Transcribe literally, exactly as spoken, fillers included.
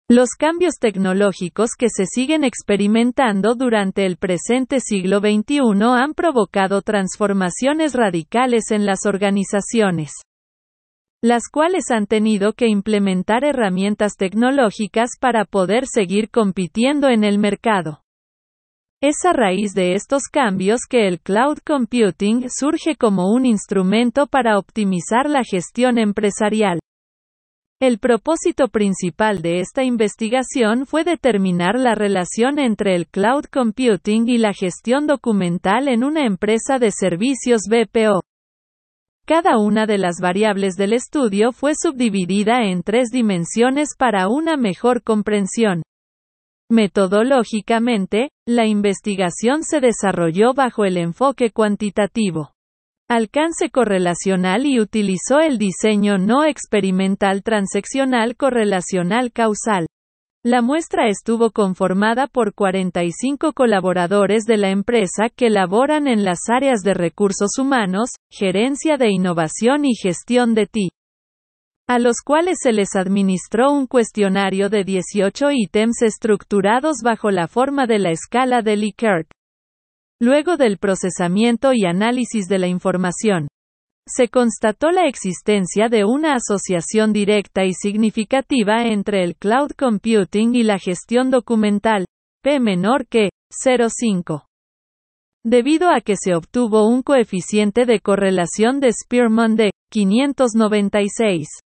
Los cambios tecnológicos que se siguen experimentando durante el presente siglo veintiuno han provocado transformaciones radicales en las organizaciones, las cuales han tenido que implementar herramientas tecnológicas para poder seguir compitiendo en el mercado. Es a raíz de estos cambios que el cloud computing surge como un instrumento para optimizar la gestión empresarial. El propósito principal de esta investigación fue determinar la relación entre el cloud computing y la gestión documental en una empresa de servicios B P O. Cada una de las variables del estudio fue subdividida en tres dimensiones para una mejor comprensión. Metodológicamente, la investigación se desarrolló bajo el enfoque cuantitativo, alcance correlacional y utilizó el diseño no experimental transaccional correlacional causal. La muestra estuvo conformada por cuarenta y cinco colaboradores de la empresa que laboran en las áreas de recursos humanos, gerencia de innovación y gestión de T I, a los cuales se les administró un cuestionario de dieciocho ítems estructurados bajo la forma de la escala de Likert. Luego del procesamiento y análisis de la información, se constató la existencia de una asociación directa y significativa entre el cloud computing y la gestión documental, P menor que cero punto cinco. Debido a que se obtuvo un coeficiente de correlación de Spearman de quinientos noventa y seis.